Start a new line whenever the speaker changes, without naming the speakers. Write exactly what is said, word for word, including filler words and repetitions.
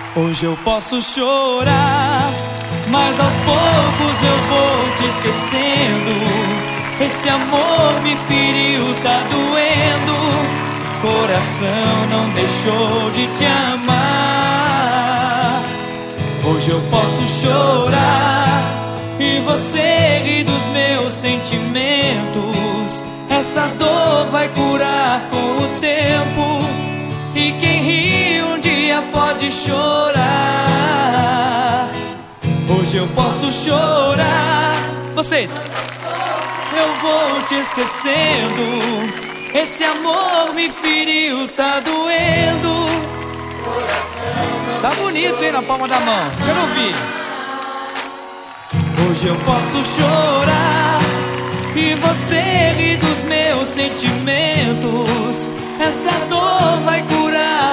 Hoje eu posso chorar, mas aos poucos eu vou te esquecendo. Esse amor me feriu, tá doendo. Coração não deixou de te amar. Hoje eu posso chorar e você ri dos meus sentimentos. Essa dor vai curar com o tempo, e quem ri um dia pode chorar. Hoje eu posso chorar, vocês. Eu vou te esquecendo. Esse amor me feriu, tá doendo. Tá bonito, hein, na palma da mão. Quero ouvir. Hoje eu posso chorar e você ri dos meus sentimentos. Essa dor vai curar